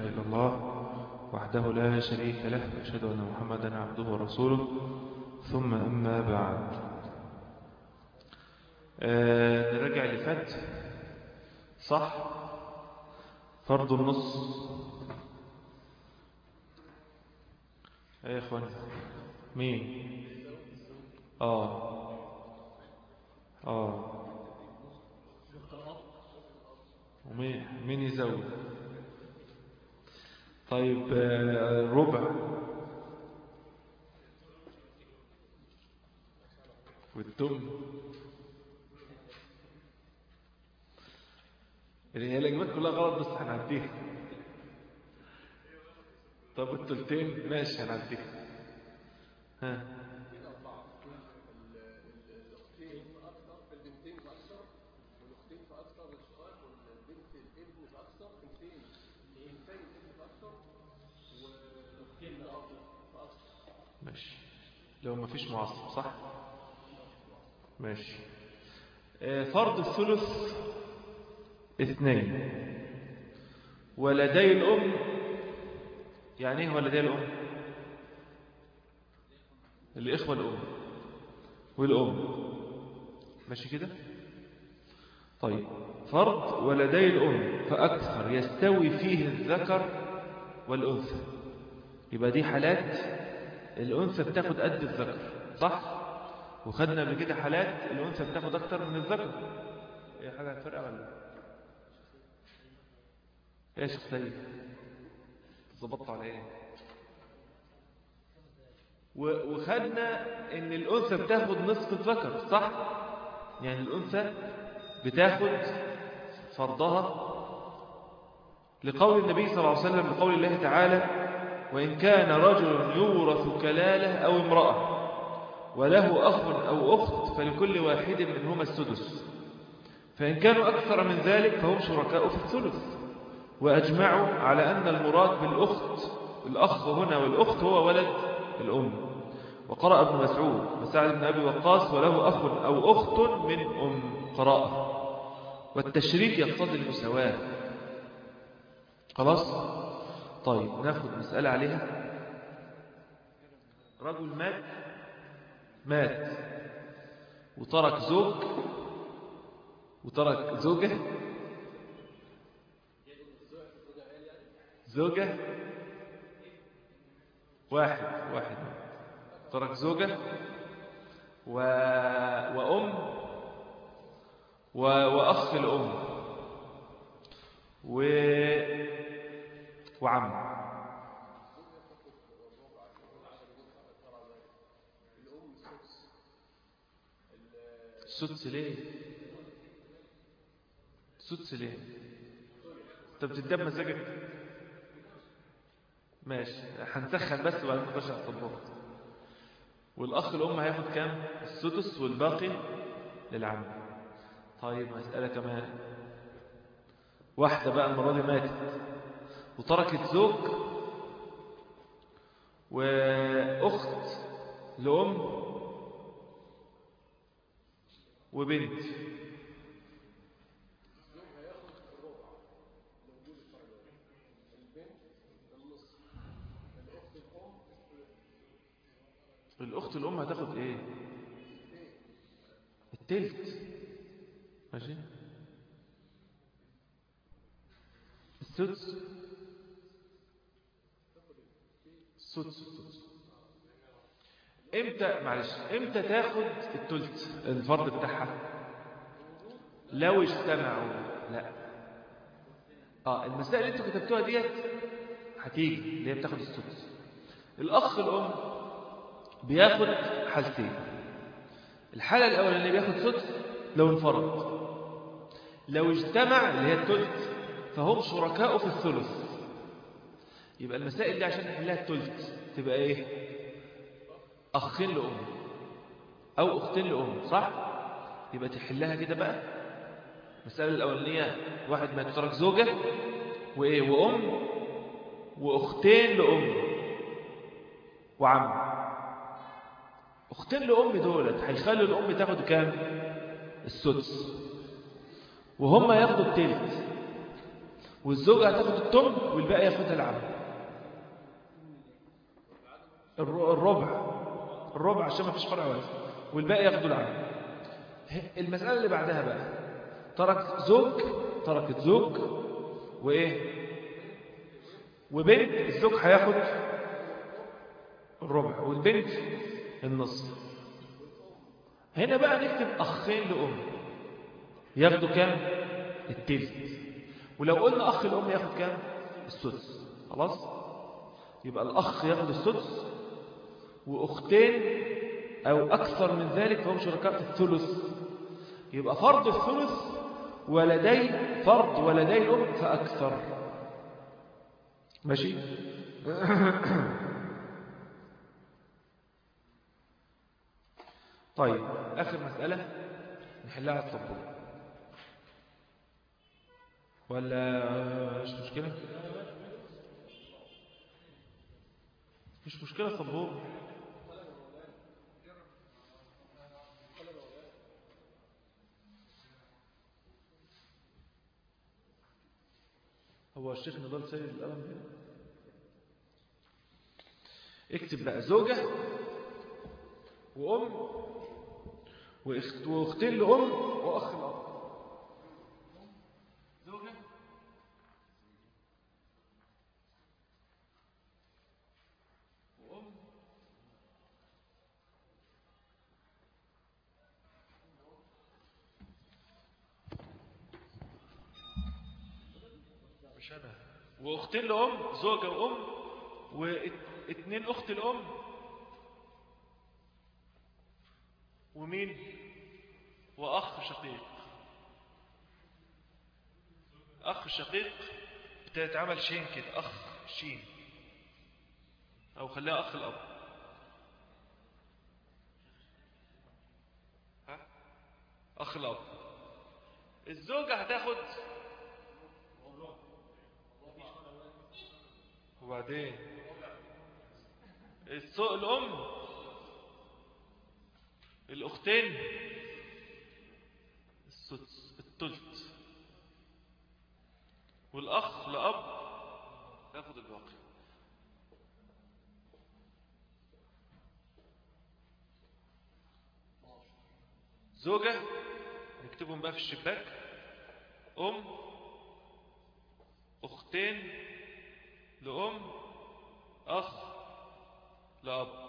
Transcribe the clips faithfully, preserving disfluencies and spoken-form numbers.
إله إلا الله وحده لا شريك له وأشهد أن محمدا عبده ورسوله ثم أما بعد. آه نرجع اللي فات صح. فرض النص يا إخوان مين؟ آه آه ومين مين يزود؟ طيب آه ربع والتم اللي هي الإجابات كلها غلط بس هنعديها. طب والتلتين ماشي هنعديها. ها ماشي لو ما فيش معصب صح. ماشي. آه فرض الثلث اثنين. ولدي الأم يعني ايه ولدي الأم؟ الإخوة الأم والأم ماشي كده. طيب فرض ولدي الأم فأكثر يستوي فيه الذكر والأنثى. يبقى دي حالات الأنثى بتاخد قد الذكر صح. وخدنا قبل كده حالات الأنثى بتاخد أكتر من الذكر. ايه حاجة هتفرق ولا ايه يا شيخ سيد؟ ظبطت على ايه؟ وخدنا ان الأنثى بتاخد نصف الذكر صح. يعني الأنثى بتاخد فرضها لقول النبي صلى الله عليه وسلم بقول الله تعالى وإن كان رجل يورث كلالة أو امرأة وله أخ أو أخت فلكل واحد منهما السدس فإن كانوا أكثر من ذلك فهم شركاء في الثلث. وأجمعوا على أن المراد بالأخت الأخ هنا والأخت هو ولد الأم. وقرأ ابن مسعود وسعد بن أبي وقاص وله أخ أو أخت من أم قراءة. والتشريك يقتضي المساواة. خلاص. طيب ناخد مسألة عليها. رجل مات مات وترك زوج وترك زوجة زوجة واحد واحد ترك زوجة و... وأم و... وأخ الأم و... وعم. السدس ليه؟ السدس ليه؟ انت بتدب مزاجك. ماشي هنسخن بس وبعدين نخش على الطباخ. والاخ الام هياخد كام؟ السدس والباقي للعم. طيب مسألة كمان. واحدة بقى المرة دي ماتت وتركت زوج واخت لأم وبنت. الأخت الأم هتاخد إيه؟ التلت. ماشي. السدس السدس السدس امتى معلش امتى تاخد التلت الفرض بتاعها؟ لو اجتمعوا. لا اه المسائل اللي انتوا كتبتوها ديت هتيجي اللي هي بتاخد السدس. الاخ الام بياخد حالتين. الحاله الاولانيه بياخد سدس لو انفرد. لو اجتمع اللي هي التلت فهم شركاء في الثلث. يبقى المسائل دي عشان نحلها التلت تبقى ايه؟ اخين لام او اختين لام صح. يبقى تحلها كده بقى. المساله الاولانيه واحد ما يترك زوجه وايه وام واختين لام وعم. اختين لام دولت هيخلوا الام تاخد كام؟ السدس وهم ياخدوا التلت. والزوجة هتاخد التمن والباقي ياخدها العم. الربع الربع عشان ما فيش فرع وارث، والباقي ياخدوا العم. المسألة اللي بعدها بقى، ترك زوج تركت زوج وإيه وبنت. الزوج هياخد الربع والبنت النصف. هنا بقى نكتب أخين لأم ياخدوا كام؟ التلت. ولو قلنا أخ الأم ياخد كام؟ السدس. خلاص، يبقى الأخ ياخد السدس، وأختين أو أكثر من ذلك فهم شركاء في الثلث. يبقى فرض الثلث ولدي فرض ولدي الأم فأكثر. ماشي. طيب آخر مسألة نحلها على السبورة ولا مش مشكلة؟ مش مشكلة السبورة. هو الشيخ نضال سيد القلم هنا. اكتب بقى زوجة وأم وأختين لأم وأخ لأب. زوجة وأم مش أنا وأختين لأم، زوجة وأم واثنين أخت الأم ومين وأخ شقيق. أخ شقيق بتتعمل شين كده، أخ شين، أو خليها أخ الأب. ها؟ أخ الأب. الزوجة هتاخد وبعدين الأم الأختين السدس الثلث، والأخ لأب ياخد الباقي. زوجة نكتبهم بقى في الشباك، أم أختين لأم أخ لأب.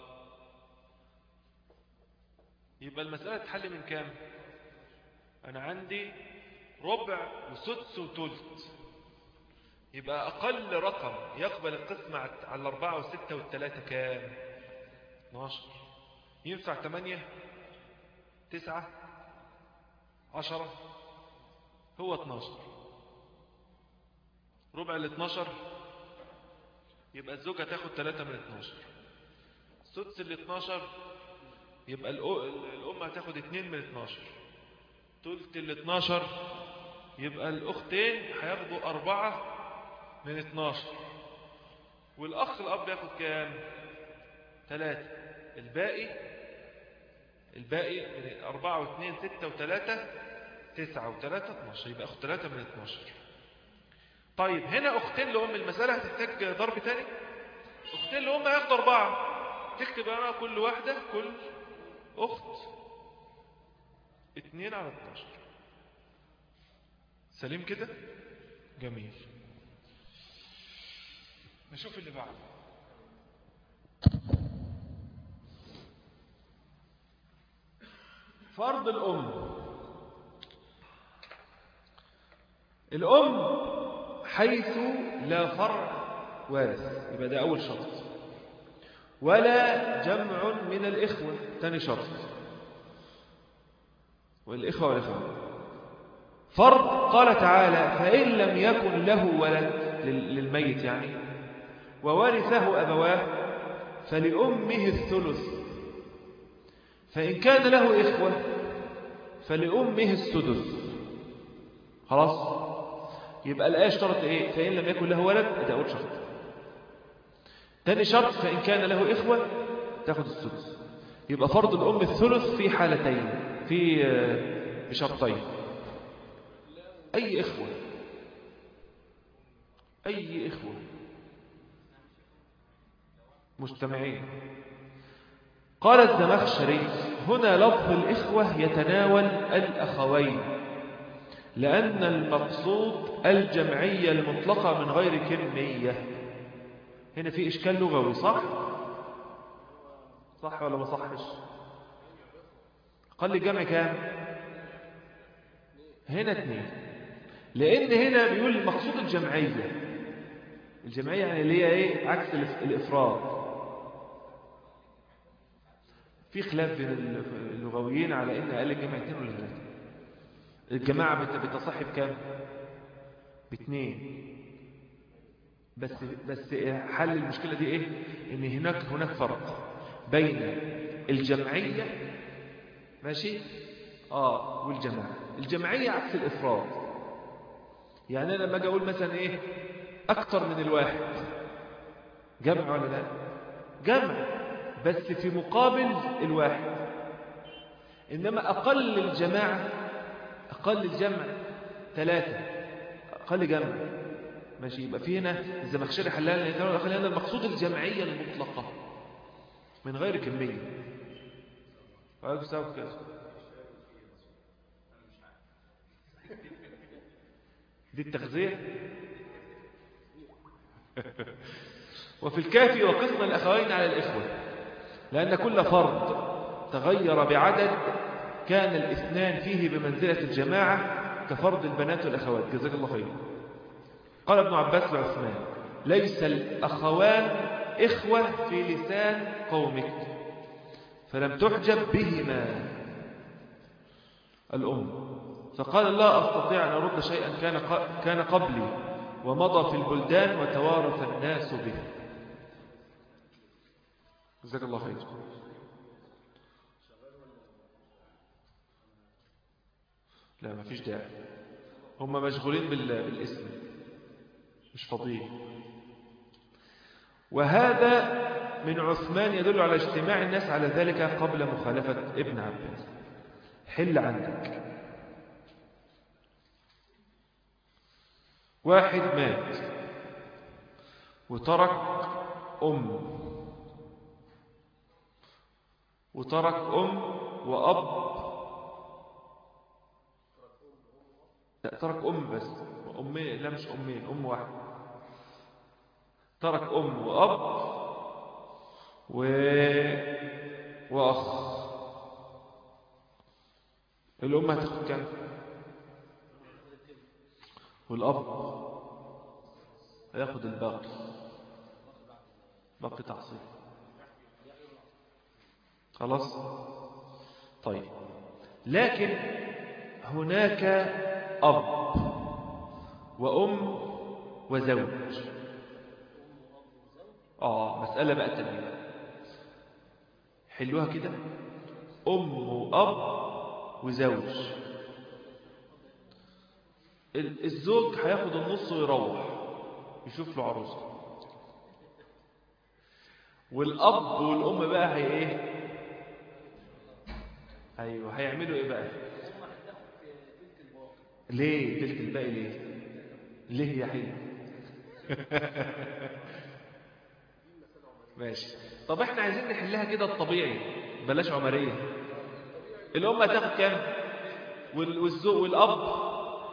يبقى المسألة تحل من كام؟ أنا عندي ربع وسدس وثلث. يبقى أقل رقم يقبل القسمة على الأربعة والستة والثلاثة كام؟ اثناشر. ينفع ثمانية تسعة عشرة؟ هو اثناشر. ربع ال اثناشر يبقى الزوجة تاخد ثلاثة من اثناشر. سدس ال اثناشر يبقى الأم هتاخد اثنين من اثناشر. ثلث ال اثناشر يبقى الأختين هياخدوا أربعة من اثناشر. والأخ الأب ياخد كام؟ ثلاثة. الباقي الباقي أربعة واثنين ستة وثلاثة تسعة وثلاثة اثناشر. يبقى أخد ثلاثة من اثناشر. طيب هنا أختين لأم، المسألة هتحتاج ضرب تاني. أختين لأم هياخدوا أربعة. تكتب أنا كل واحدة كل أخت اثنين على اثناشر. سليم كده؟ جميل. نشوف اللي بعده. فرض الأم. الأم حيث لا فرع وارث، يبقى ده أول شرط. ولا جمع من الإخوة، ثاني شرط. والإخوة والإخوة فرض قال تعالى: فإن لم يكن له ولد للميت يعني وورثه أبواه فلأمه الثلث، فإن كان له إخوة فلأمه السدس. خلاص، يبقى الآية اشترط إيه؟ فإن لم يكن له ولد، ده أول شرط. ثاني شرط فإن كان له إخوة تأخذ السدس. يبقى فرض الأم الثلث في حالتين، في بشرطين. أي إخوة أي إخوة مجتمعين. قال الزمخشري هنا لفظ الإخوة يتناول الأخوين، لأن المقصود الجمعية المطلقة من غير كمية. هنا في إشكال لغوي، صح؟ صح ولا ما صحش؟ قال لي الجمع كام؟ هنا اثنين، لأن هنا بيقول المقصود الجمعية. الجمعية يعني اللي هي إيه؟ عكس الإفراد. في خلاف بين اللغويين على إن أقل الجمع اثنين ولا ثلاثة. الجماعة بتصح بكام؟ باثنين. بس بس حل المشكلة دي إيه؟ إن هناك هناك فرق بين الجمعية ماشي آه والجماعة. الجمعية عكس الإفراد. يعني أنا لما أجي أقول مثلا إيه أكتر من الواحد، جمع ولا لا؟ جمع، بس في مقابل الواحد. إنما أقل الجماعة، أقل الجمع ثلاثة، أقل جمع ماشي. يبقى في هنا الزمخشري حلال لأن هنا المقصود الجمعية المطلقة من غير كمية. فأقول سوا كده دي التغذية. وفي الكافي وقسم الأخوين على الإخوة، لأن كل فرد تغير بعدد كان الاثنان فيه بمنزلة الجماعة كفرد البنات والأخوات. جزاك الله خير. قال ابن عباس لعثمان ليس الأخوان إخوة في لسان قومك، فلم تحجب بهما الأم. فقال لا أستطيع أن أرد شيئا كان كان قبلي ومضى في البلدان وتوارث الناس به. جزاك الله خير. لا ما فيش داعي، هم مشغولين بالاسم مش فاضيين. وهذا من عثمان يدل على اجتماع الناس على ذلك قبل مخالفة ابن عباس. حل عندك واحد مات وترك أم وترك أم وأب، لا ترك أم بس، أمين، لا مش أمين، أم واحد. ترك أم وأب و... وأخ. الأم هتاخد كام؟ والأب هياخد الباقي، باقي تعصيب. خلاص طيب. لكن هناك أب وأم وزوج. آه مسألة بقى تانية، حلوها كده. أم وأب وزوج. الزوج هياخد النص ويروح يشوف له عروسه، والأب والأم بقى هي إيه؟ أيوه هيعملوا إيه بقى؟ ليه تلت الباقي؟ ليه ليه يا حلو؟ ماشي. طب احنا عايزين نحلها كده الطبيعي، بلاش عمرية. الأم هتاخد كام؟ والزوج والأب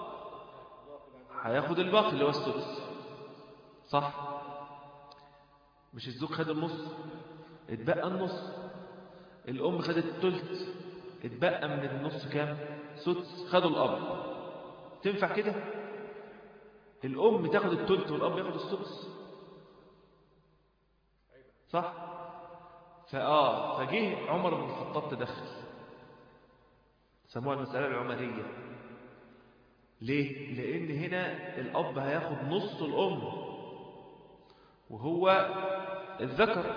هياخد الباقي اللي هو السدس، صح؟ مش الزوج خد النص اتبقى النص، الأم خدت الثلث اتبقى من النص كام؟ سدس، خدوا الأب. تنفع كده؟ الأم تاخد الثلث والأب ياخد السدس، صح؟ فآه فجه عمر بن الخطاب تدخل، سموها المسألة العمرية. ليه؟ لأن هنا الأب هياخد نص الأم وهو الذكر.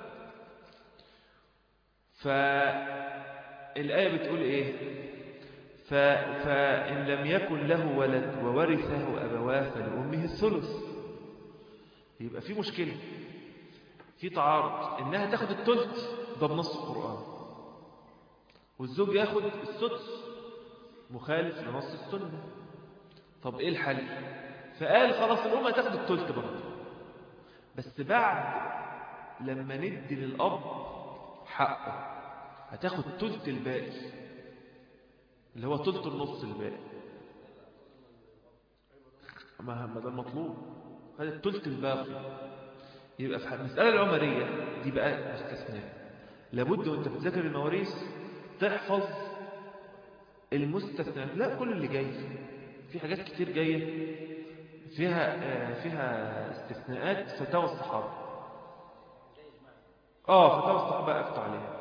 فالآية بتقول إيه؟ فإن لم يكن له ولد وورثه أبواه فلأمه الثلث. يبقى في مشكلة، في تعارض، إنها تاخد الثلث ده بنص القرآن، والزوج ياخد السدس مخالف لنص السنة. طب إيه الحل؟ فقال خلاص الأم هتاخد التلت برضه، بس بعد لما ندي للأب حقه هتاخد تلت الباقي اللي هو تلت النص الباقي. ما ده المطلوب، هذا التلت الباقي. يبقى في المسألة العمرية دي بقى استثناء، لابد وانت بتذاكر المواريث تحفظ المستثنى. لا كل اللي جاي في حاجات كتير جاية فيها فيها استثناءات فتاوى الصحابة. اه فتاوى الصحابة أفتوا عليها.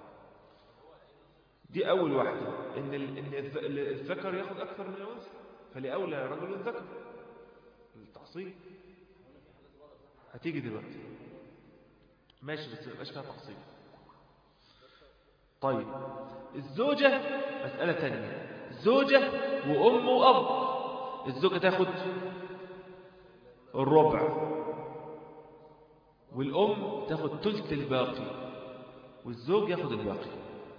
دي أول واحدة، إن إن الذكر ياخد أكثر من الأنثى، فلأولى رجل الذكر التعصيب. هتيجي دلوقتي ماشي، بس ما يبقاش فيها تفصيل. طيب الزوجة مسألة ثانية، زوجة وأم وأب. الزوجة تاخد الربع والأم تاخد ثلث الباقي والزوج ياخد الباقي.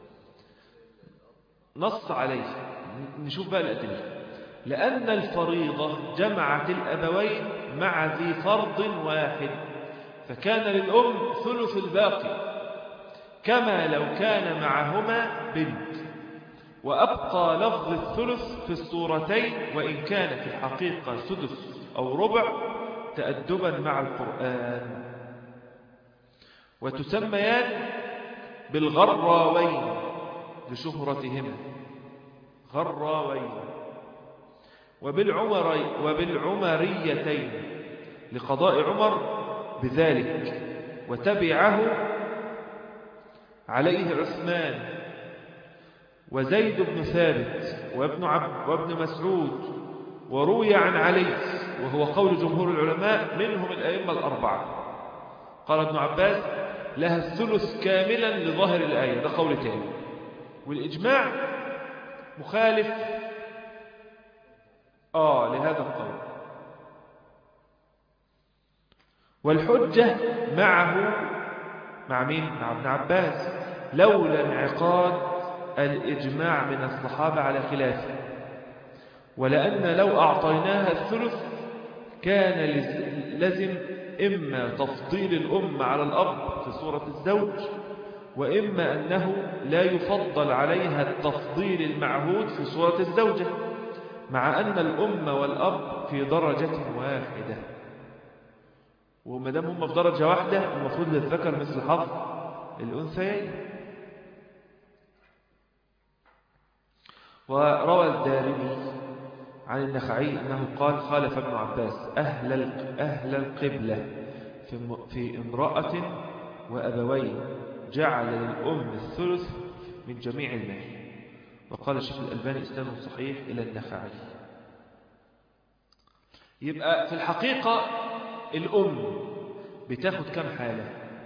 نص عليه، نشوف بقى الأدلة. لأن الفريضة جمعت الأبوين مع ذي فرض واحد، فكان للأم ثلث الباقي كما لو كان معهما بنت، وأبقى لفظ الثلث في الصورتين وإن كان في الحقيقة سدس أو ربع تأدبا مع القرآن. وتسميان بالغراوين لشهرتهما، غراوين، وبالعمري وبالعمريتين لقضاء عمر بذلك، وتبعه عليه عثمان وزيد بن ثابت وابن, عب وابن مسعود، وروي عن علي وهو قول جمهور العلماء منهم الأئمة الأربعة. قال ابن عباس لها الثلث كاملا لظاهر الآية، ده قول تاني. والإجماع مخالف آه لهذا القول. والحجة معه مع مين؟ مع ابن عباس لولا انعقاد الإجماع من الصحابة على خلافه، ولأن لو أعطيناها الثلث كان لازم إما تفضيل الأم على الأب في صورة الزوج، وإما أنه لا يفضل عليها التفضيل المعهود في صورة الزوجة، مع أن الأم والأب في درجة واحدة. ومدام هم في درجة واحدة المفروض للذكر مثل حظ الأنثيين. وروى الدارمي عن النخعي أنه قال خالف ابن عباس أهل أهل القبلة في امرأة وأبوين جعل للأم الثلث من جميع المال. وقال الشيخ الألباني إسناد صحيح إلى النخعي. يبقى في الحقيقة الأم بتاخد كم حالة؟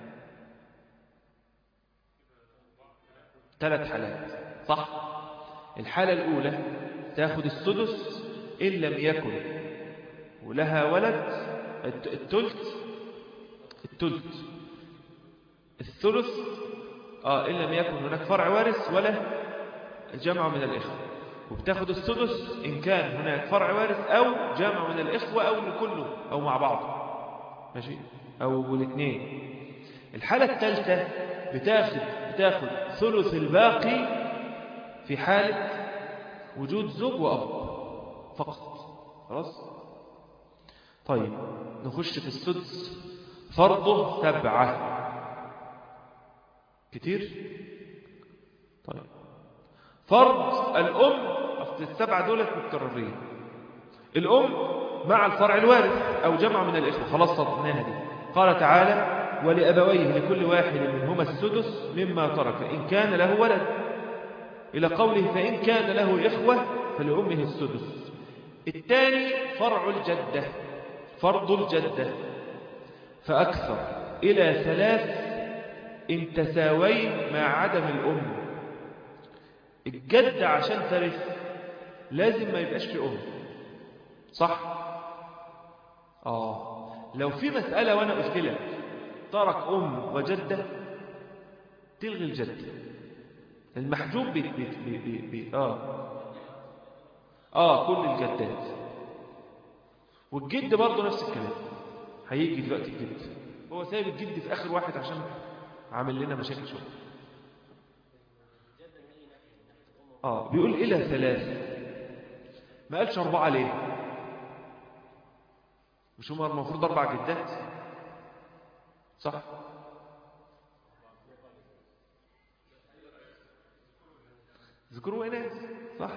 ثلاث حالات صح؟ الحالة الأولى تاخد السدس إن لم يكن ولها ولد، التلت التلت الثلث آه إن لم يكن هناك فرع وارث ولا جمع من الإخوة، وبتاخد السدس إن كان هناك فرع وارث أو جمع من الإخوة أو لكله أو مع بعض، ماشي، أو الاثنين. الحالة الثالثة بتاخد بتاخد ثلث الباقي في حالة وجود زوج وأب فقط. خلاص. طيب نخش في السدس. فرضه سبعة، كتير. طيب فرض الأم، أصل السبعة دولت متكررين. الأم مع الفرع الوارث أو جمع من الإخوة، خلاص صدقناها دي. قال تعالى ولأبويه لكل واحد منهما السدس مما ترك إن كان له ولد، إلى قوله فإن كان له إخوة فلأمه السدس. الثاني فرع الجدة، فرض الجدة فأكثر إلى ثلاث إن تساوين مع عدم الأم. الجدة عشان ترث لازم ما يبقاش في أم، صح؟ آه لو في مسألة وأنا قلت لك ترك أم وجدة تلغي الجدة. المحجوب بي بي بي بي بي آه آه كل الجدات. والجد برضه نفس الكلام، هيجي دلوقتي الجد، هو سايب الجد في آخر واحد عشان عامل لنا مشاكل شوية. آه بيقول إلى ثلاث، ما قالش أربعة ليه؟ مش هم المفروض أربع جدات صح؟ ذكروا إناث صح؟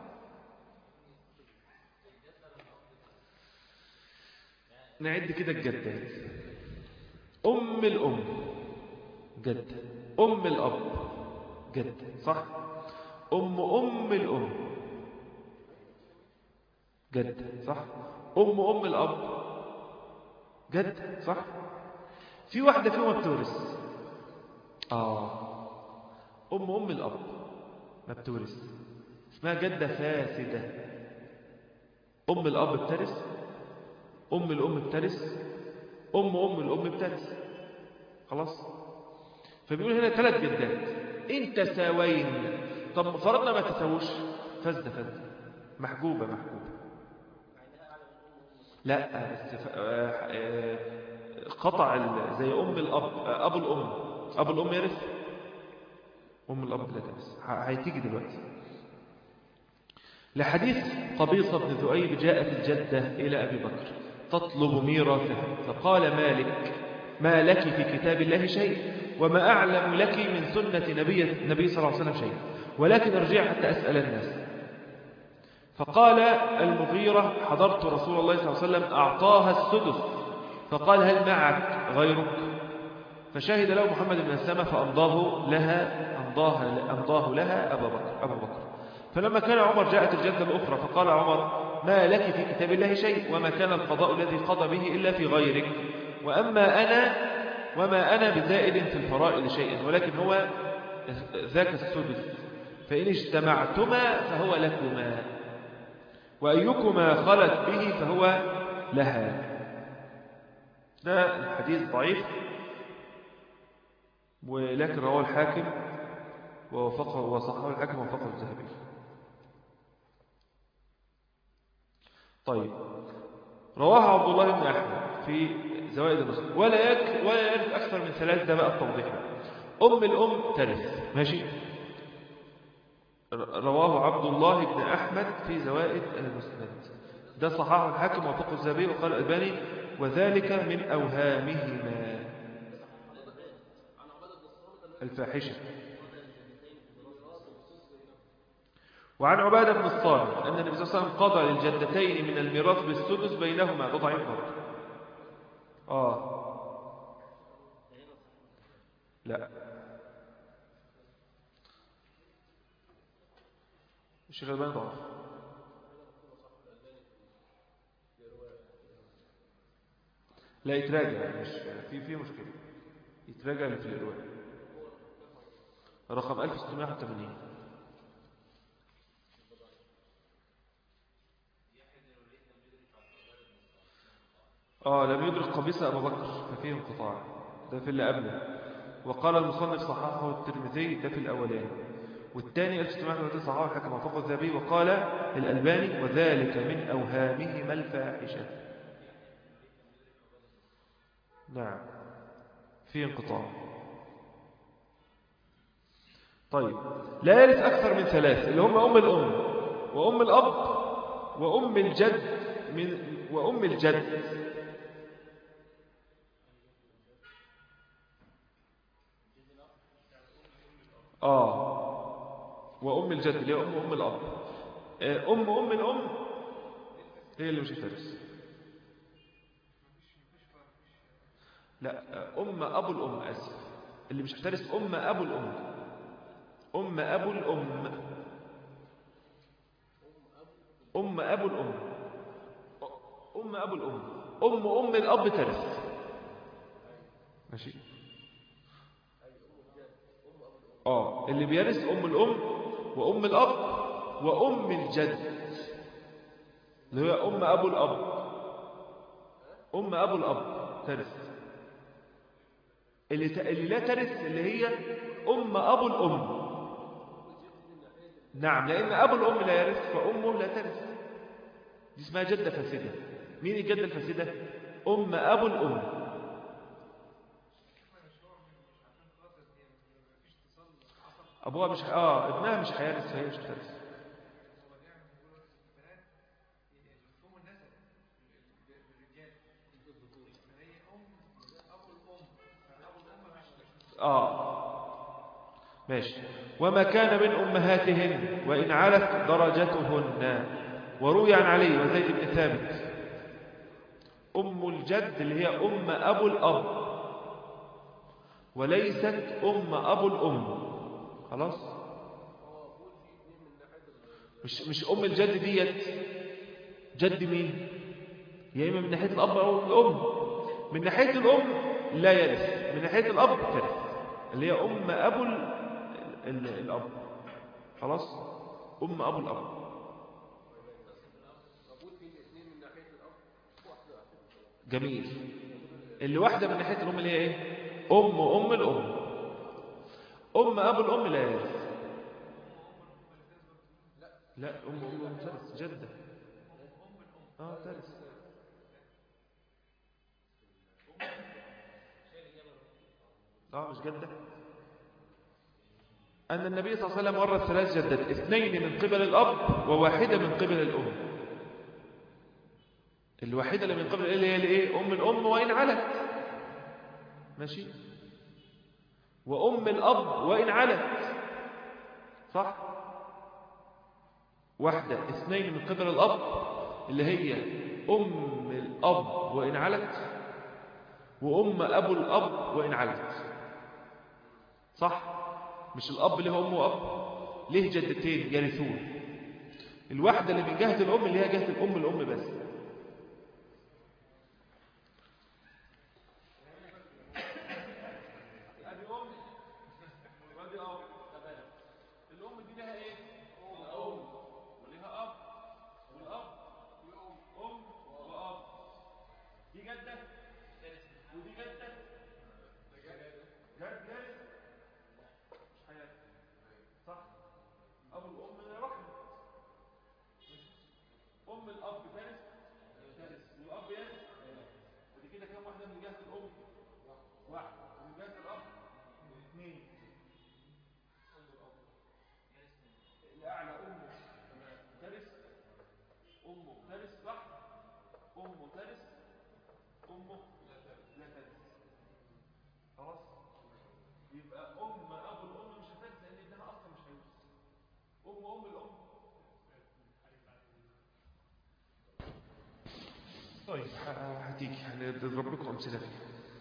نعد كده الجدات. أم الأم جد، أم الأب جد صح؟ أم أم الأم جد صح؟ أم أم الأب جد صح؟ في واحدة فيهم بتورث، آه أم أم الأب ما بتورث، اسمها جدة فاسدة. أم الأب بترث، أم الأم بترث، أم أم الأم بترث، خلاص. فبيقول هنا ثلاث جدات إن تساوين. طب فرضنا ما تساووش، فاسدة فاسدة، محجوبة محجوبة. لا بس قطع زي أم الأب، أبو الأم، أبو الأم يرث، أم الأب لا ترث، هيتيجي دلوقتي. لحديث قبيصة بن ذؤيب جاءت الجدة إلى أبي بكر تطلب ميراثها، فقال مالك ما لك في كتاب الله شيء، وما أعلم لك من سنة نبي, نبي صلى الله عليه وسلم شيء، ولكن ارجع حتى أسأل الناس. فقال المغيرة حضرت رسول الله صلى الله عليه وسلم أعطاها السدس، فقال هل معك غيرك؟ فشهد له محمد بن السامة فأمضاه لها أمضاه, أمضاه لها أبا بكر, أبا بكر. فلما كان عمر جاءت الجدة الأخرى فقال عمر ما لك في كتاب الله شيء، وما كان القضاء الذي قضى به إلا في غيرك، وأما أنا وما أنا بزائد في الفرائض شيء، ولكن هو ذاك السدس، فإن اجتمعتما فهو لكما، وأيكما خلت به فهو لها. ده الحديث ضعيف، ولكن رواه الحاكم ووفقه وصححه الحاكم ووفقه الذهبي. طيب رواه عبد الله بن أحمد في زوائد المسلم ولا يك ولا يرث أكثر من ثلاث. ده بقى التوضيح. أم الأم ترث ماشي. رواه عبد الله بن أحمد في زوائد المسند، ده صححه الحاكم ووفقه الذهبي وقال الألباني وذلك من أوهامهما الفاحشة. وعن عبادة بن الصامت أن النبي صلى الله عليه وسلم قضى للجدتين من الميراث بالسدس بينهما. ده ضعيف برضه. آه لا مش غلبان ضعف. لا يتراجع، مش في في مشكلة، يتراجع في الإرواء رقم ألف وستمائة وواحد وثمانين. آه لم يدرك قبيصة أبا بكر ففيه انقطاع، ده في اللي قبله. وقال المصنف صححه الترمذي، ده في الأولاني، والثاني ألف وستمائة وثلاثين صححه الحاكم ووفقه الذهبي وقال الألباني وذلك من أوهامهما الفاحشة. نعم في انقطاع. طيب لا يرث أكثر من ثلاث اللي هم أم الأم وأم الأب وأم الجد من وأم الجد. آه وأم الجد اللي هي أم أم الأب. أم أم الأم هي اللي مش هترث. لا أم أبو الأم أسف، اللي مش هترث أم أبو الأم، أم أبو الأم، أم أبو الأم، أم أبو الأم، أم أم الأب ترث ماشي. آه اللي بيرث أم الأم وأم الأب وأم الجد اللي هي أم أبو الأب، أم أبو الأب ترث. اللي, ت... اللي لا ترث اللي هي أم أبو الأم. نعم لأن أبو الأم لا يرث فأمه لا ترث، دي اسمها جدة فاسدة. مين الجدة الفاسدة؟ أم أبو الأم. أبوها مش آه ابنها مش هيرث فهي مش هترث. آه ماشي. وما كان من أمهاتهن وإن علت درجتهن. وروي عن علي وزيد بن ثابت أم الجد اللي هي أم أبو الأب وليست أم أبو الأم. خلاص مش مش أم الجد ديت جد مين؟ يا إما من ناحية الأب أو الأم. من ناحية الأم لا يرث، من ناحية الأب ترث اللي هي أم أبو الأب. خلاص أم أبو الأب. جميل. اللي واحدة من ناحية الأم اللي هي إيه؟ أم أم الأم. أم أبو الأم لا يرث. لا أم أم الأم ترث جدة. آه ترث. آه مش جدة. أن النبي صلى الله عليه وسلم ورث ثلاث جدات، اثنين من قبل الأب وواحدة من قبل الأم. الواحدة اللي من قبل اللي هي الايه؟ أم الأم وإن علت. ماشي. وأم الأب وإن علت. صح. واحدة اثنين من قبل الأب اللي هي أم الأب وإن علت، وأم أبو الأب وإن علت. صح. مش الأب اللي هو أم وأب ليه جدتين يرثون. الواحدة اللي من جهة الأم اللي هي جهة الأم الأم بس. طيب هتيجي هنضرب لكم أمثلة فيها.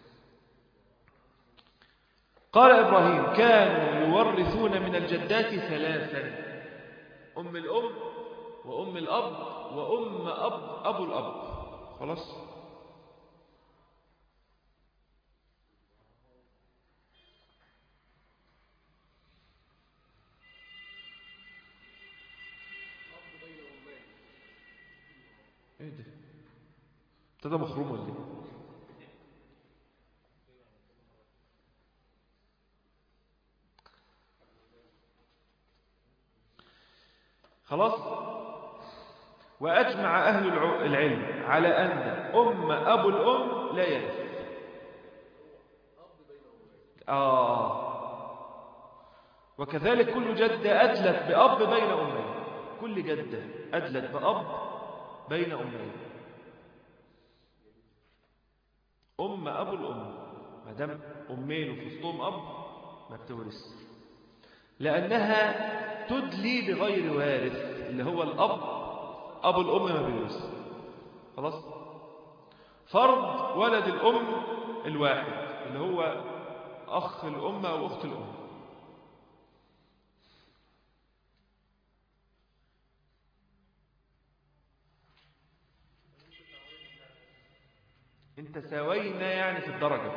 قال إبراهيم كانوا يورثون من الجدات ثلاثا: أم الأم وأم الأب وأم أب أبو الأب. خلاص. ايه ده؟ ابتدى مخروم ولا ايه؟ خلاص. وأجمع أهل العلم على أن أم أبو الأم لا يرث. آه. وكذلك كل جدة أدلت بأب بين أمين. كل جدة أدلت بأب بين أمين. أم أبو الأم ما دام أمين وفي وسطهم أب ما بتورث، لأنها تدلي بغير وارث اللي هو الأب. أبو الأم ما بيورث. خلاص. فرض ولد الأم الواحد اللي هو أخ الأم أو أخت الأم. انت ساوينا يعني في الدرجة.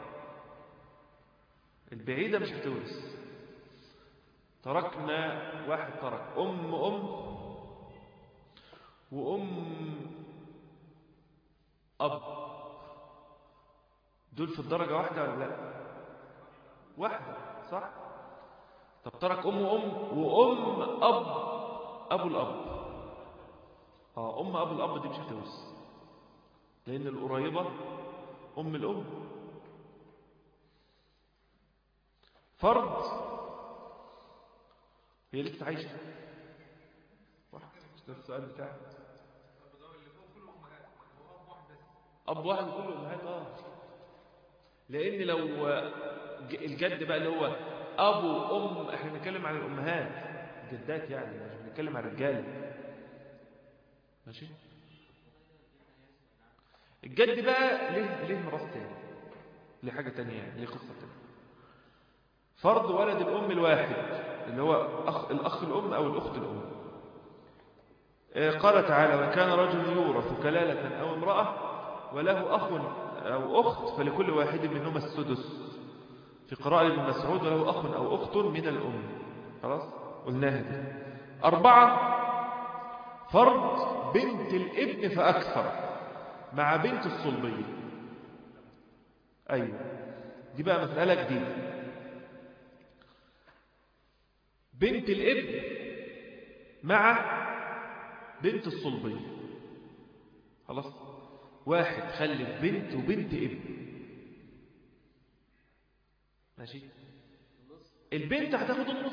البعيدة مش هتورث. تركنا واحد ترك أم أم وأم أب. دول في الدرجة واحدة ولا لا؟ واحدة. صح. طب ترك أم أم وأم أب أبو الأب. آه أم أبو الأب دي مش هتورث. لأن القريبة أم الأم. فرض هي لسه عايشة، ده السؤال بتاعك. أب واحد وكل أمهات. آه لأن لو الجد بقى اللي هو أبو أم، إحنا بنتكلم عن الأمهات جدات يعني، مش بنتكلم عن الرجال. ماشي. الجد بقى ليه ليه ميراث تاني، ليه حاجة تانية يعني، ليه قصة تانية. فرض ولد الأم الواحد اللي هو أخ الأخ الأم أو الأخت الأم. قال تعالى: وكان رجل يورث كلالة أو امرأة وله أخ أو أخت فلكل واحد منهما السدس. في قراءة ابن مسعود: وله أخ أو أخت من الأم. خلاص قلناها دي. أربعة: فرض بنت الابن فأكثر مع بنت الصلبية. أيوة دي بقى مسألة جديدة. بنت الابن مع بنت الصلبية. خلاص واحد خلف بنت وبنت ابن. ماشي. البنت هتاخد النص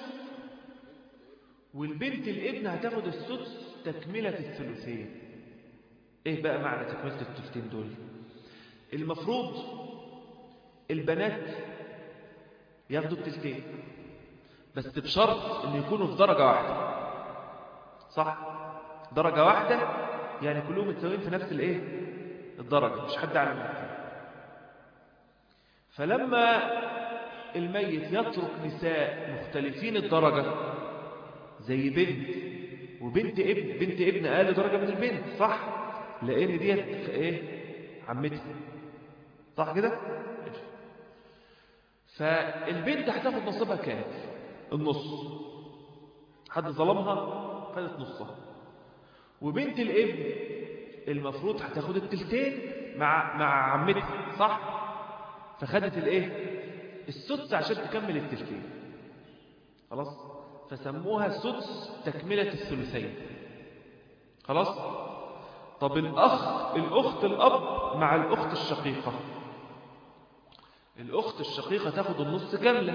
والبنت الابن هتاخد السدس تكملة الثلثين. ايه بقى معنى تكملة الثلثين دول؟ المفروض البنات ياخدوا الثلثين بس بشرط ان يكونوا في درجة واحدة. صح؟ درجة واحدة يعني كلهم متساويين في نفس الايه الدرجة، مش حد اعلى من الثاني. فلما الميت يترك نساء مختلفين الدرجة زي بنت وبنت ابن، بنت ابن اقل درجة من البنت، صح؟ لان ديت ايه عمتها، صح كده؟ فالبنت هتاخد نصيبها كام؟ النص. حد ظلمها خدت نصها. وبنت الابن المفروض هتاخد التلتين مع مع عمتها، صح؟ فخدت الايه السدس عشان تكمل التلتين. خلاص فسموها سدس تكملة الثلثين. خلاص. طب الاخ الاخت الاب مع الاخت الشقيقة، الاخت الشقيقة تاخد النص كاملة،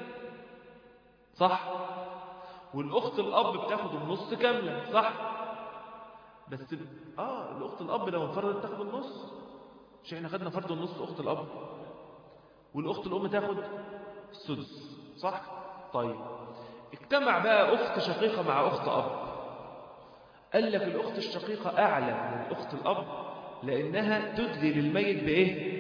صح؟ والاخت الاب بتاخد النص كاملة، صح؟ بس ب... اه الاخت الاب لو انفردت تاخد النص، مش احنا خدنا فرض النص اخت الاب، والاخت الام تاخد السدس، صح؟ طيب اجتمع بقى اخت شقيقة مع اخت اب. قال لك الاخت الشقيقة اعلى من الاخت الاب لانها تدلي للميت بايه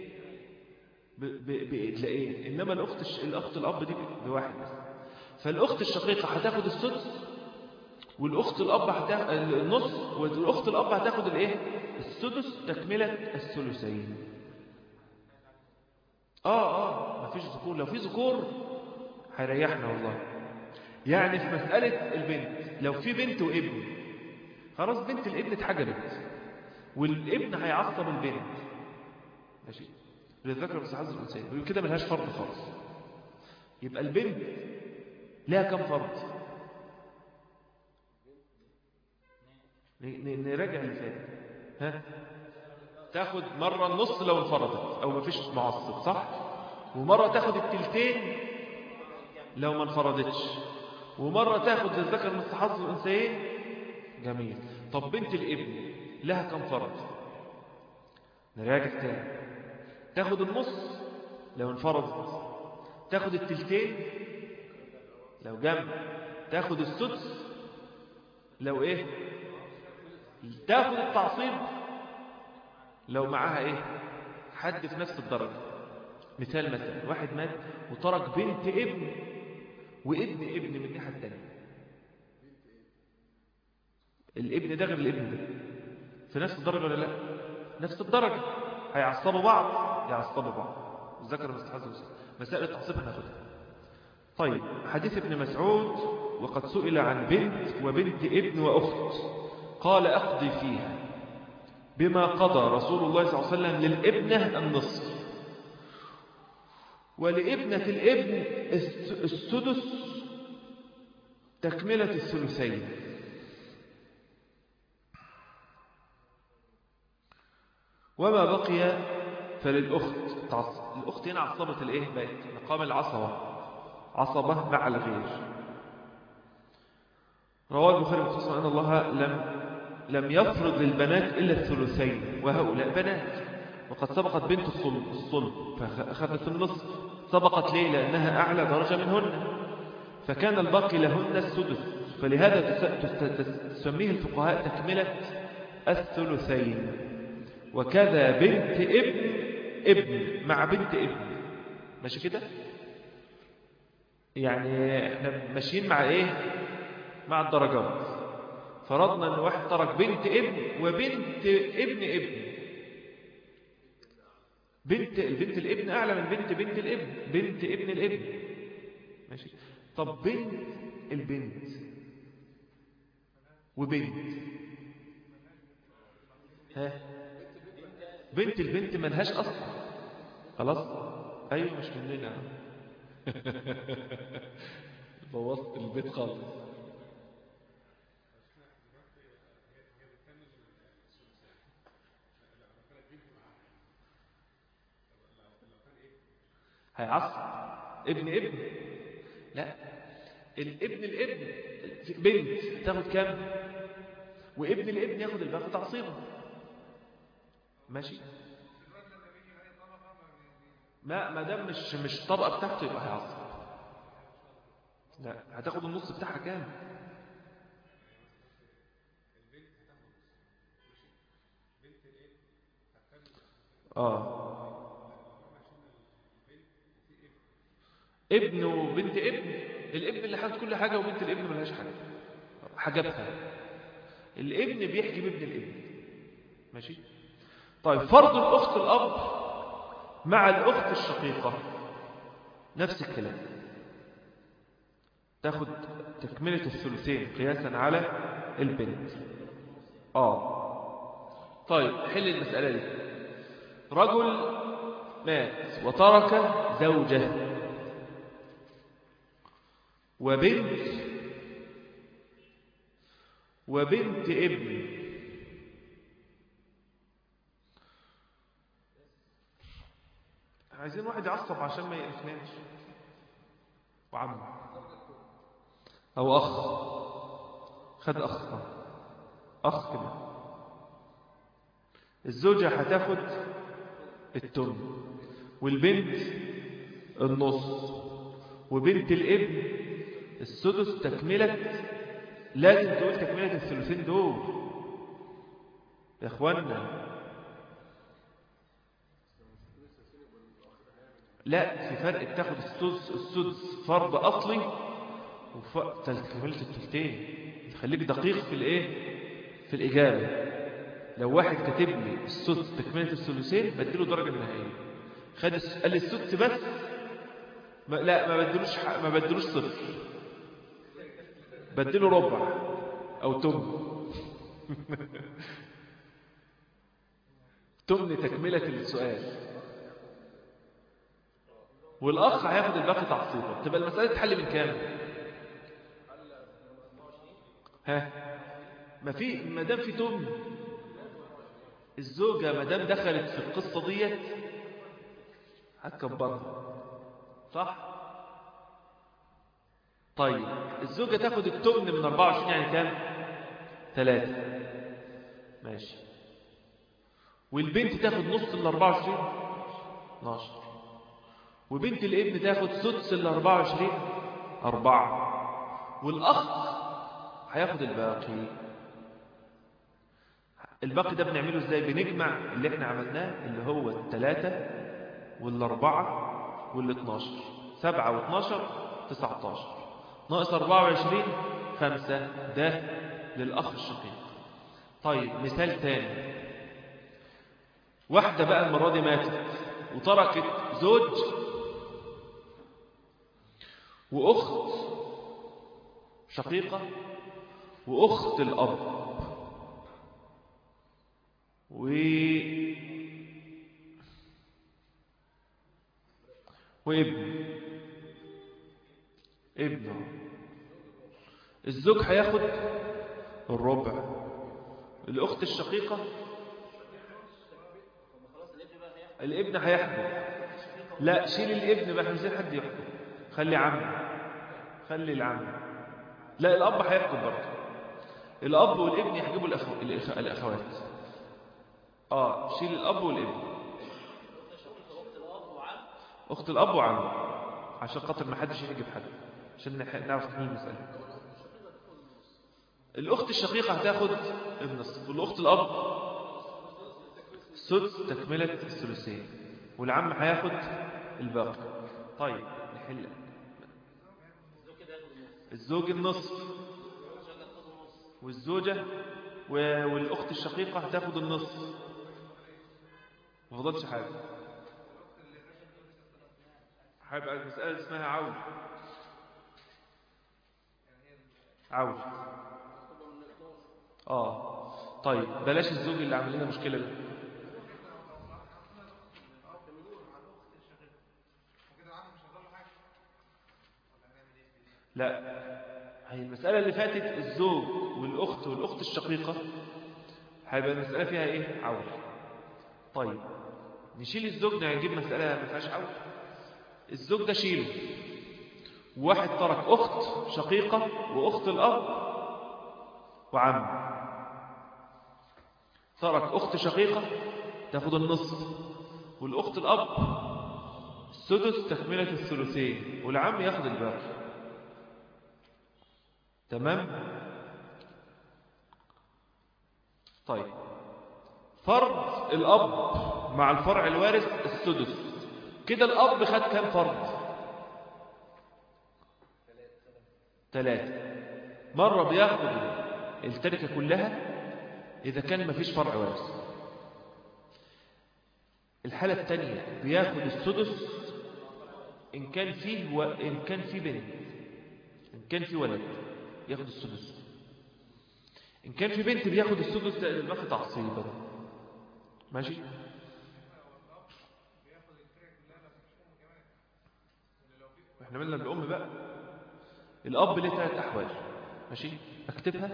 بإيه؟ إنما الأخت الش... الأخت الأب دي بواحد بس. فالأخت الشقيقة هتاخد السدس والأخت الأب هتاخد النص، والأخت الأب هتاخد الإيه؟ السدس تكملة الثلثين. آه آه مفيش ذكور، لو في ذكور هيريحنا والله. يعني في مسألة البنت لو في بنت وابن، خلاص بنت الابن اتحجبت والابن هيعصب البنت، ماشي؟ للذكر بس حظ الأنثيين، ويقول كده ملهاش فرض خالص. يبقى البنت لها كم فرض؟ نراجع اللي فات. ها تاخد مرة النص لو انفردت أو مفيش معصب، صح؟ ومرة تاخد التلتين لو ما انفردتش، ومرة تاخد للذكر مثل حظ الأنثيين. جميل. طب بنت الابن لها كم فرض؟ نراجع تاني. تاخد النص لو انفردت، تاخد التلتين لو جمع، تاخد السدس لو ايه، تاخد التعصيب لو معاها ايه حد في نفس الدرجة. مثال مثلا واحد مات وترك بنت ابن وابن ابن من الناحية التانية. الابن ده غير الابن ده في نفس الدرجة ولا لا؟ نفس الدرجة، هيعصبوا بعض يعصبوا بعض. الذكر مستحز مسائل التعصيب هناخدها. طيب حديث ابن مسعود: وقد سئل عن بنت وبنت ابن وأخت قال أقضي فيها بما قضى رسول الله صلى الله عليه وسلم للابنة النصف ولابنة الابن السدس تكملة الثلثين. وما بقي فللأخت تعصب. الأخت هنا عصبت الإيه بقت مقام العصبة، عصبة مع الغير. رواه البخاري مختصرا أن الله لم لم يفرض للبنات إلا الثلثين وهؤلاء بنات، وقد سبقت بنت الصلب الصلب فأخذت النصف. سبقت ليه؟ لأنها أعلى درجة منهن، فكان الباقي لهن السدس، فلهذا تسميه الفقهاء تكملة الثلثين. وكذا بنت ابن ابن مع بنت ابن. ماشي كده؟ يعني احنا ماشيين مع ايه؟ مع الدرجات. فرضنا ان واحد ترك بنت ابن وبنت ابن ابن. بنت البنت الابن اعلى من بنت بنت الابن، بنت ابن الابن. ماشي. طب بنت البنت وبنت، ها بنت البنت ملهاش اصلا. خلاص. ايوه مش مننا. بوظت البيت خالص. هيعصب ابن ابن. لا، الابن الابن بنت تاخد كام، وابن الابن ياخد الباقي تعصيبا. ماشي. ما ما دام مش مش الطبقه بتاعته يبقى هيعصب. لا، هتاخد النص بتاعها كام. اه ابن وبنت ابن. الابن اللي حاجة كل حاجة وبنت الابن ملهاش حاجة، حجبها. الابن بيحجب ابن الابن. ماشي. طيب فرض الأخت الأب مع الأخت الشقيقة نفس الكلام، تاخد تكملة الثلثين قياسا على البنت. آه طيب حل المسألة دي. رجل مات وترك زوجة وبنت وبنت ابن. عايزين واحد يعصب عشان ما يقفناش. وعم او اخ، خد اخ اخ كده. الزوجة هتاخد التمن والبنت النص وبنت الابن السدس. تكملة، لازم تقول تكملة الثلثين دول يا اخوانا. لا، في فرق. بتاخد السدس السدس فرض اصلي وتكملة الثلثين. خليك دقيق في الايه في الاجابه. لو واحد كاتب لي السدس تكملة الثلثين بديله درجه نهائيه. خد قال لي السدس بس ما لا ما بدلوش ما بدلوش صفر، بدله ربع او تمن. تمن تكملة السؤال. والاخ هياخد الباقي تعصيبا. تبقى المسألة تحل من كام؟ ها ما في ما دام في تمن. الزوجة ما دام دخلت في القصة ديت هتكبرها، صح؟ طيب الزوجة تاخد التمن من أربعة وعشرين يعني كام؟ ثلاثة. ماشي. والبنت تاخد نص ال أربعة وعشرين اثناشر. وبنت الابن تاخد سدس ال أربعة وعشرين أربعة. والأخ هياخد الباقي. الباقي ده بنعمله ازاي؟ بنجمع اللي احنا عملناه اللي هو الثلاثة والأربعة والاثناشر. سبعة واثناشر تسعتاشر ناقص أربعة وعشرين خمسة. ده للأخ الشقيق. طيب مثال تاني. واحدة بقى المرة دي ماتت وتركت زوج وأخت شقيقة وأخت الأب و وابن ابنه. الزوج هياخد الربع. الأخت الشقيقة الابن هيحكم. لا شيل الابن بقى، مش حد يحكم، خلي عم، خلي العم. لا الاب هيحكم برضه، الاب والابن يحجبوا الأخو... الأخ... الاخوات. اه شيل الاب والابن. اخت الاب وعم، عشان خاطر ما حدش يحجب حد، عشان نعرف نحل المساله. الاخت الشقيقه هتاخد النصف، والاخت الاب سدس تكمله الثلثين، والعم هياخد الباقي. طيب نحل. الزوج النصف، والزوجه والاخت الشقيقه هتاخد النصف، ما فضلش حاجه. هيبقى المساله اسمها عول. عول. اه طيب بلاش الزوج اللي عامل لنا مشكله ده. لا هي المساله اللي فاتت الزوج والاخت والاخت الشقيقه، هيبقى المساله فيها ايه؟ عول. طيب نشيل الزوج، نجيب مساله ما فيهاش عول. الزوج ده شيله، واحد ترك اخت شقيقه واخت الاب وعم، ترك اخت شقيقه تاخد النصف، والاخت الاب السدس تكمله الثلثين، والعم ياخد الباقي. تمام. طيب فرض الاب مع الفرع الوارث السدس، كده الاب خد كام فرض؟ ثلاثة. مرة بياخد التركة كلها إذا كان مفيش فرع وارث. الحالة الثانية بياخد السدس إن كان فيه وإن كان فيه بنت، إن كان فيه ولد ياخد السدس، إن كان فيه بنت بياخد السدس ده الباقي تعصيبا. ماشي. احنا مالنا بالأم بقى. الأب ليه ثلاث أحوال. ماشي أكتبها.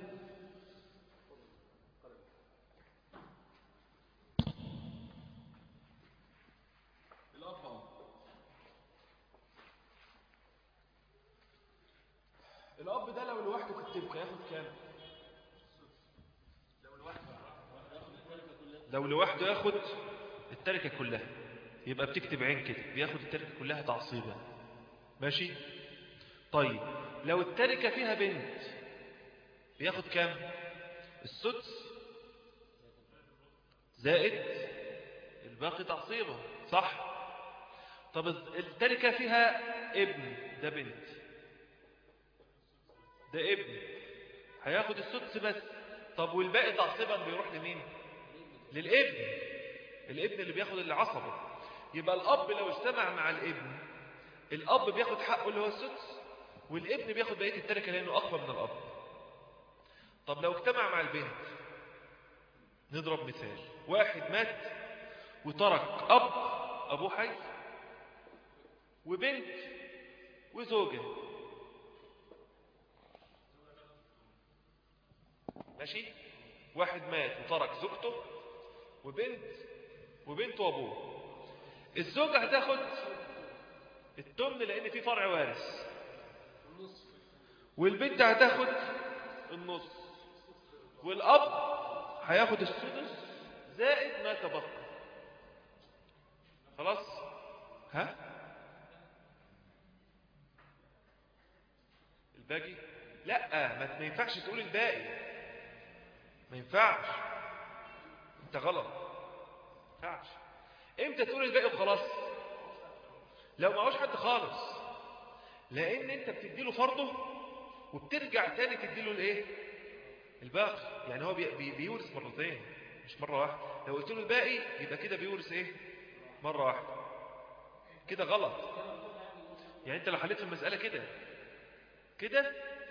الأب ده لو لوحده كتبك ياخد كام؟ لو لوحده ياخد التركة كلها، يبقى بتكتب عين كده، بياخد التركة كلها تعصيبا. ماشي. طيب لو التركة فيها بنت بياخد كام؟ السدس زائد الباقي تعصيبا، صح؟ طب التركة فيها ابن، ده بنت، ده ابن، هياخد السدس بس. طب والباقي تعصيبا بيروح لمين؟ للابن، الابن اللي بياخد اللي عصبه. يبقى الاب لو اجتمع مع الابن، الاب بياخد حقه اللي هو السدس، والابن بياخد بقيه التركه لانه اقوى من الاب. طب لو اجتمع مع البنت، نضرب مثال، واحد مات وترك اب ابوه حي وبنت وزوجه. ماشي. واحد مات وترك زوجته وبنت وبنت وابوه. الزوجة هتاخد التمن لان في فرع وارث، والبنت هتاخد النص، والاب هياخد السدس زائد ما تبقى. خلاص. ها الباقي لا، ما ينفعش تقول الباقي، ما ينفعش، انت غلط. ما ينفعش. امتى تقول الباقي وخلاص؟ لو ما هوش حد خالص، لان انت بتديله فرضه وبترجع تاني تديله الايه؟ الباقي. يعني هو بي بي بيورث مرتين مش مره واحده. لو قلت له الباقي يبقى كده بيورث ايه؟ مره واحده. كده غلط. يعني انت لو حليت في المساله كده كده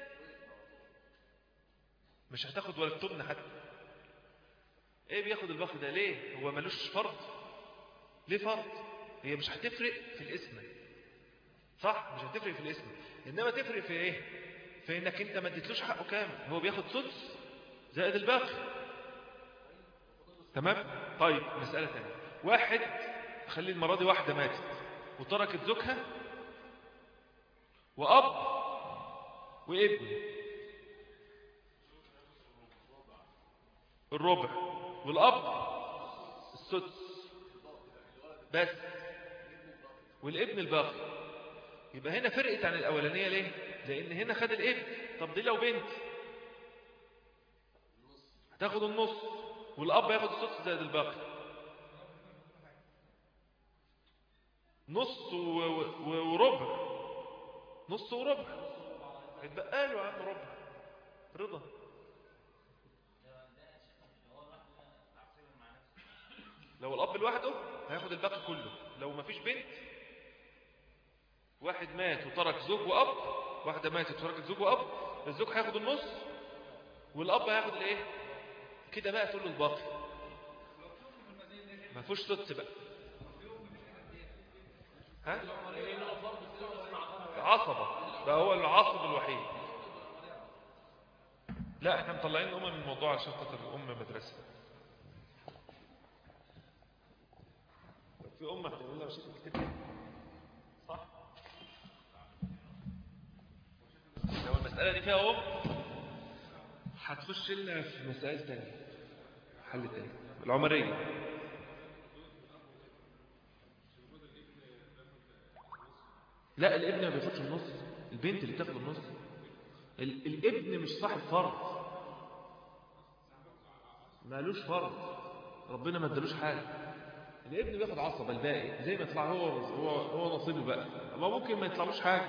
مش هتاخد ولا التمن حتى. ايه بياخد الباقي ده ليه؟ هو ملوش فرض؟ ليه فرض؟ هي مش هتفرق في الاسم، صح؟ مش هتفرق في الاسم، انما تفرق في ايه؟ في انك انت ما اديتلوش حقه كامل. هو بياخد سدس زائد الباقي. تمام. طيب مسألة ثانية، واحد، خلي المرة دي واحدة ماتت وتركت زوجها وأب وابن، الربع، والأب السدس بس، والابن الباقي. يبقى هنا فرقت عن الأولانية ليه؟ لأن هنا خد الابن. طب دي لو بنت هتاخد النص، والأب ياخد السدس زائد الباقي، نص وربع، نص وربع، هيتبقى له يا عم ربع رضا. لو الأب لوحده هياخد الباقي كله. لو ما فيش بنت، واحد مات وترك زوج وأب، واحدة ماتت وتركت زوج وأب، الزوج هياخد النص والأب هياخد الايه كده بقى، تقول له الباقي. ما فيش سدس بقى. ها؟ عصبة ده هو العصب الوحيد. لا احنا مطلعين الأم من الموضوع عشان خاطر الأم مدرسة. في أم هتعمل لها مشاكل كتير صح؟ لو المسألة دي فيها أم هتخش لنا في مسائل تانية، حل تاني. العمرية لا، الابن ما بياخدش النص، البنت اللي بتاخد النص. الابن مش صاحب فرض، مالوش فرض، ربنا ما ادالوش حاجه. الابن بياخد عصبه الباقي زي ما يطلع هو هو هو نصيبه بقى، اما ممكن ما يطلعلوش حاجه.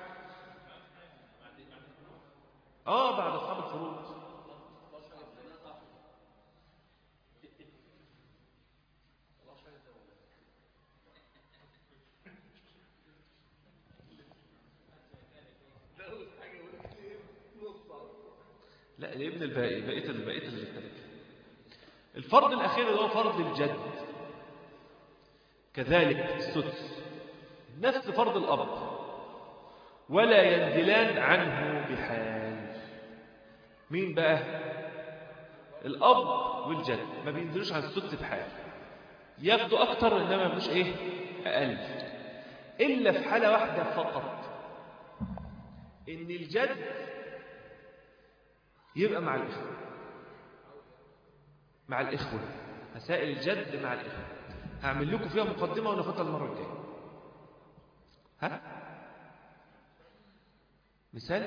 اه بعد اصحاب الفروض. لا الابن الباقي، بقيه البقيه اللي الثلاثه. الفرض الاخير اللي هو فرض الجد كذلك السدس نفس فرض الاب، ولا ينزلان عنه بحال. مين بقى؟ الاب والجد ما بينزلوش عن السدس بحال، ياخدوا اكتر انما مش ايه اقل، الا في حاله واحده فقط، ان الجد يبقى مع الاخوه. مع الاخوه مسائل الجد مع الاخوه هعمل لكم فيها مقدمه وناخدها المره الجايه. ها مثال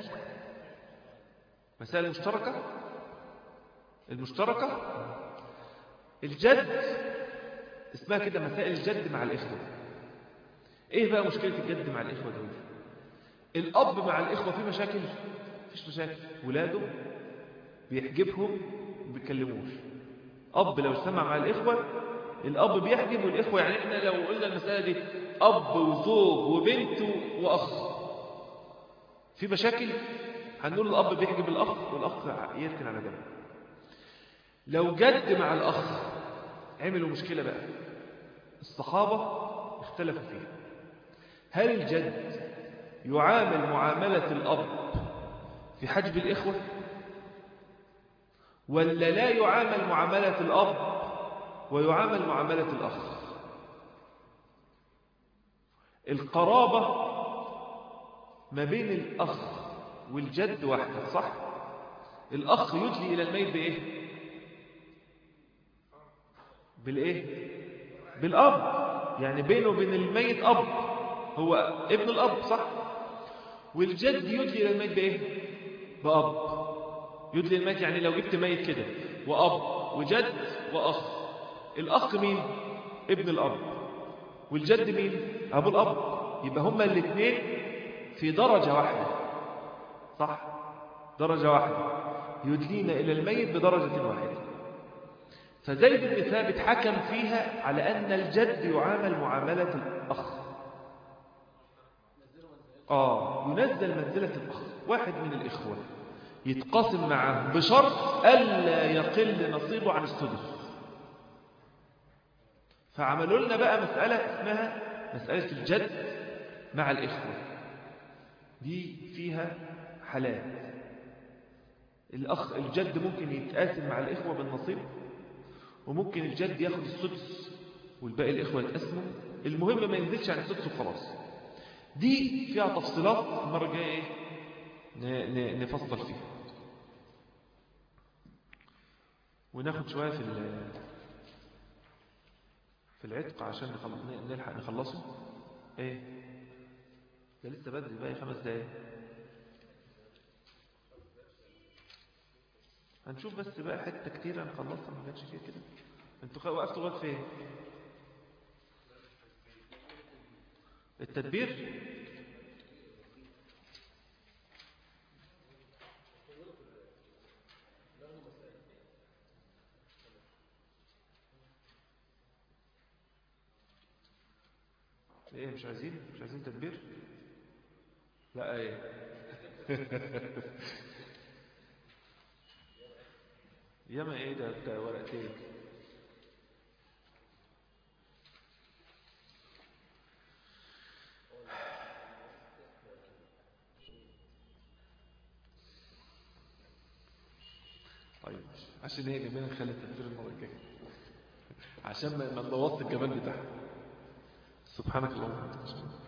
مسائل مشتركه. المشتركه الجد اسمها كده مسائل الجد مع الاخوه. ايه بقى مشكله الجد مع الاخوه دول؟ الاب مع الاخوه في مشاكل؟ مفيش مشاكل، ولاده بيحجبهم وما بيكلموش. اب لو اجتمع مع الاخوه الاب بيحجب والاخوه، يعني احنا لو قلنا المساله دي اب وزوج وبنت واخ في مشاكل، هنقول الاب بيحجب الاخ والاخ يركن على جنب. لو جد مع الاخ عملوا مشكله بقى، الصحابه اختلفوا فيها. هل الجد يعامل معامله الاب في حجب الاخوه، ولا لا يعامل معامله الاب ويعامل معامله الاخ؟ القرابه ما بين الاخ والجد واحده صح؟ الاخ يدلي الى الميت بايه؟ بالايه؟ بالاب، يعني بينه وبين الميت اب، هو ابن الاب صح؟ والجد يدلي الى الميت بايه؟ باب. يدلي الميت يعني لو جبت ميت كده واب وجد واخ، الاخ مين؟ ابن الاب، والجد مين؟ ابو الاب. يبقى هما الاثنين في درجه واحده صح؟ درجه واحده، يدلين الى الميت بدرجه واحده. فزيد بن ثابت حكم فيها على أن الجد يعامل معاملة الأخ. آه ينزل منزلة الأخ. واحد من الإخوة يتقاسم معه بشرط ألا يقل نصيبه عن السدس. فعملوا لنا بقى مسألة اسمها مسألة الجد مع الإخوة. دي فيها حالات. الأخ الجد ممكن يتقاسم مع الإخوة بالنصيب، وممكن الجد ياخد السدس والباقي الإخوة يتقسموا، المهم ما ينزلش عن السدس وخلاص. دي فيها تفصيلات المرة الجاية ايه نفصل فيها، وناخد شوية في في العتق عشان نلحق نخلصه. ايه ده لسه بدري، بقى خمس دقايق هنشوف، بس بقى حتة كتير هنخلصها، ما كانش كده كده. انتوا وقفتوا لغايه فين؟ التدبير. ايه مش عايزين مش عايزين تدبير؟ لا ايه ياما ايه ده بتاع ورقتين. طيب عشان ايه جميل نخلي التدبير المره الجايه عشان ما نبوظش الجمال بتاعها. سبحانك اللهم وبحمدك.